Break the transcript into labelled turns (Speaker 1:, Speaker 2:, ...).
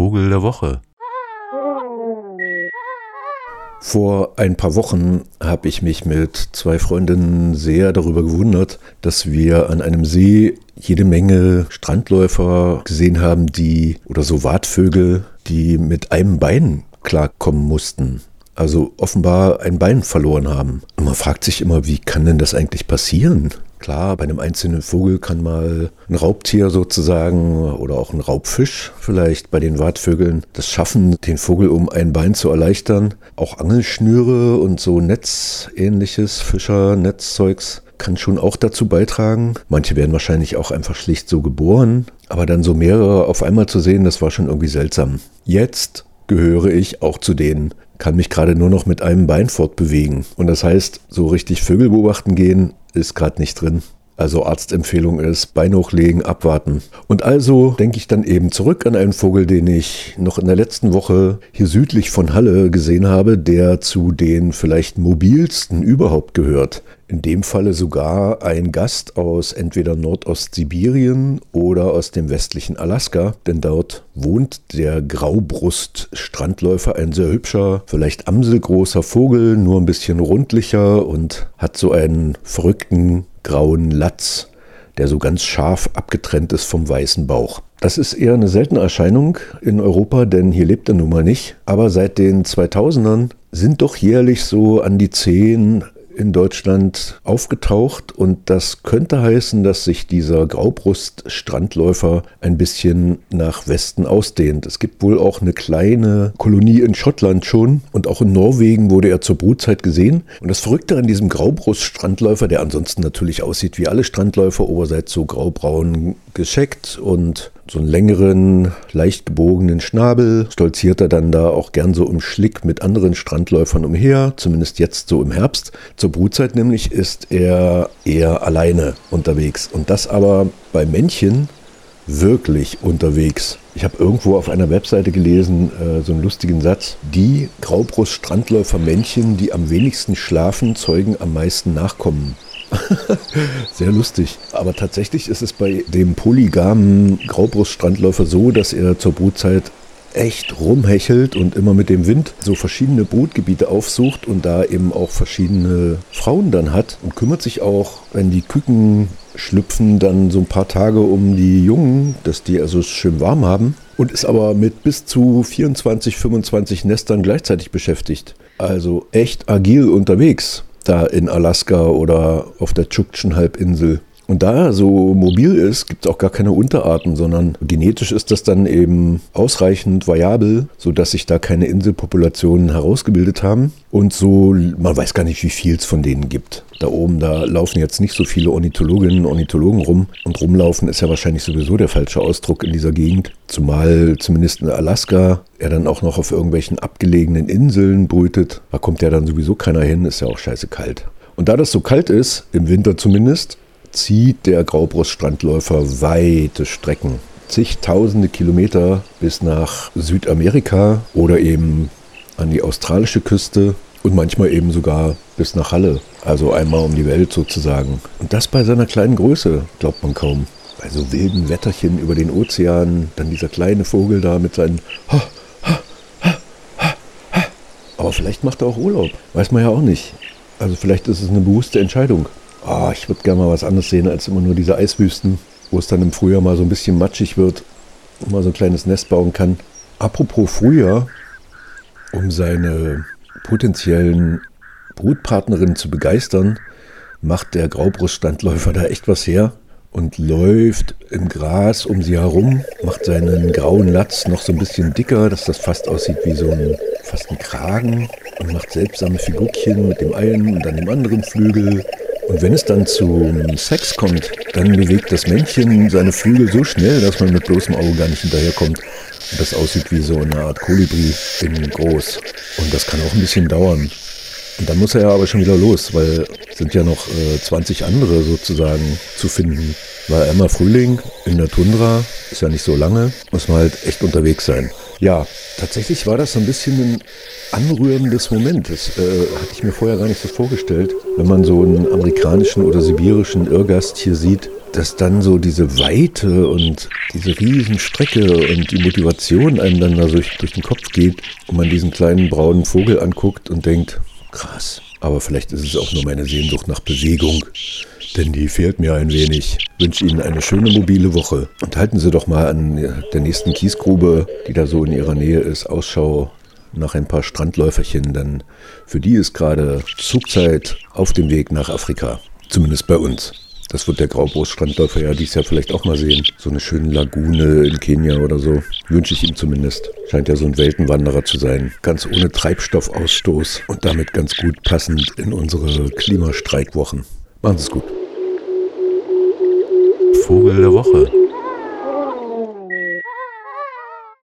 Speaker 1: Vogel der Woche.
Speaker 2: Vor ein paar Wochen habe ich mich mit 2 Freundinnen sehr darüber gewundert, dass wir an einem See jede Menge Strandläufer gesehen haben, oder so Watvögel, die mit einem Bein klarkommen mussten. Also offenbar ein Bein verloren haben. Und man fragt sich immer, wie kann denn das eigentlich passieren? Klar, bei einem einzelnen Vogel kann mal ein Raubtier sozusagen oder auch ein Raubfisch vielleicht bei den Watvögeln das schaffen, den Vogel um ein Bein zu erleichtern. Auch Angelschnüre und so Netzähnliches, Fischernetzzeugs kann schon auch dazu beitragen. Manche werden wahrscheinlich auch einfach schlicht so geboren. Aber dann so mehrere auf einmal zu sehen, das war schon irgendwie seltsam. Jetzt gehöre ich auch zu denen, kann mich gerade nur noch mit einem Bein fortbewegen. Und das heißt, so richtig Vögel beobachten gehen ist gerade nicht drin. Also Arztempfehlung ist, Bein hochlegen, abwarten. Und also denke ich dann eben zurück an einen Vogel, den ich noch in der letzten Woche hier südlich von Halle gesehen habe, der zu den vielleicht mobilsten überhaupt gehört. In dem Falle sogar ein Gast aus entweder Nordostsibirien oder aus dem westlichen Alaska, denn dort wohnt der Graubrust-Strandläufer, ein sehr hübscher, vielleicht amselgroßer Vogel, nur ein bisschen rundlicher und hat so einen verrückten grauen Latz, der so ganz scharf abgetrennt ist vom weißen Bauch. Das ist eher eine seltene Erscheinung in Europa, denn hier lebt er nun mal nicht. Aber seit den 2000ern sind doch jährlich so an die 10 in Deutschland aufgetaucht und das könnte heißen, dass sich dieser Graubrust-Strandläufer ein bisschen nach Westen ausdehnt. Es gibt wohl auch eine kleine Kolonie in Schottland schon und auch in Norwegen wurde er zur Brutzeit gesehen. Und das Verrückte an diesem Graubrust-Strandläufer, der ansonsten natürlich aussieht wie alle Strandläufer, oberseits so graubraun gescheckt und so einen längeren, leicht gebogenen Schnabel, stolziert er dann da auch gern so im Schlick mit anderen Strandläufern umher, zumindest jetzt so im Herbst. Zur Brutzeit nämlich ist er eher alleine unterwegs und das aber bei Männchen wirklich unterwegs. Ich habe irgendwo auf einer Webseite gelesen, so einen lustigen Satz: Die Graubrust-Strandläufer-Männchen, die am wenigsten schlafen, zeugen am meisten Nachkommen. Sehr lustig. Aber tatsächlich ist es bei dem polygamen Graubrust-Strandläufer so, dass er zur Brutzeit echt rumhechelt und immer mit dem Wind so verschiedene Brutgebiete aufsucht und da eben auch verschiedene Frauen dann hat und kümmert sich auch, wenn die Küken schlüpfen, dann so ein paar Tage um die Jungen, dass die also schön warm haben und ist aber mit bis zu 24, 25 Nestern gleichzeitig beschäftigt. Also echt agil unterwegs da in Alaska oder auf der Tschuktschen Halbinsel. Und da er so mobil ist, gibt es auch gar keine Unterarten, sondern genetisch ist das dann eben ausreichend variabel, sodass sich da keine Inselpopulationen herausgebildet haben. Und so, man weiß gar nicht, wie viel es von denen gibt. Da oben, da laufen jetzt nicht so viele Ornithologinnen und Ornithologen rum. Und rumlaufen ist ja wahrscheinlich sowieso der falsche Ausdruck in dieser Gegend. Zumal zumindest in Alaska er dann auch noch auf irgendwelchen abgelegenen Inseln brütet. Da kommt ja dann sowieso keiner hin, ist ja auch scheiße kalt. Und da das so kalt ist, im Winter zumindest, zieht der Graubrust-Strandläufer weite Strecken. Zigtausende Kilometer bis nach Südamerika oder eben an die australische Küste und manchmal eben sogar bis nach Halle. Also einmal um die Welt sozusagen. Und das bei seiner kleinen Größe, glaubt man kaum. Bei so wilden Wetterchen über den Ozean, dann dieser kleine Vogel da mit seinen Ha, ha, ha, ha, ha. Aber vielleicht macht er auch Urlaub, weiß man ja auch nicht. Also vielleicht ist es eine bewusste Entscheidung. Ich würde gerne mal was anderes sehen als immer nur diese Eiswüsten, wo es dann im Frühjahr mal so ein bisschen matschig wird und man so ein kleines Nest bauen kann. Apropos Frühjahr, um seine potenziellen Brutpartnerinnen zu begeistern, macht der Graubrust-Strandläufer da echt was her und läuft im Gras um sie herum, macht seinen grauen Latz noch so ein bisschen dicker, dass das fast aussieht wie fast ein Kragen und macht seltsame Figurchen mit dem einen und dann dem anderen Flügel. Und wenn es dann zum Sex kommt, dann bewegt das Männchen seine Flügel so schnell, dass man mit bloßem Auge gar nicht hinterherkommt. Und das aussieht wie so eine Art Kolibri in groß. Und das kann auch ein bisschen dauern. Und dann muss er ja aber schon wieder los, weil es sind ja noch 20 andere sozusagen zu finden. Weil einmal Frühling in der Tundra, ist ja nicht so lange, muss man halt echt unterwegs sein. Ja, tatsächlich war das so ein bisschen ein anrührendes Moment. Das hatte ich mir vorher gar nicht so vorgestellt. Wenn man so einen amerikanischen oder sibirischen Irrgast hier sieht, dass dann so diese Weite und diese Riesenstrecke und die Motivation einem dann da durch den Kopf geht und man diesen kleinen braunen Vogel anguckt und denkt, krass, aber vielleicht ist es auch nur meine Sehnsucht nach Bewegung, denn die fehlt mir ein wenig. Ich wünsche Ihnen eine schöne mobile Woche und halten Sie doch mal an der nächsten Kiesgrube, die da so in Ihrer Nähe ist, Ausschau nach ein paar Strandläuferchen, denn für die ist gerade Zugzeit auf dem Weg nach Afrika, zumindest bei uns. Das wird der Graubruststrandläufer ja dieses Jahr vielleicht auch mal sehen. So eine schöne Lagune in Kenia oder so. Wünsche ich ihm zumindest. Scheint ja so ein Weltenwanderer zu sein. Ganz ohne Treibstoffausstoß und damit ganz gut passend in unsere Klimastreikwochen. Machen Sie es gut.
Speaker 1: Vogel der Woche.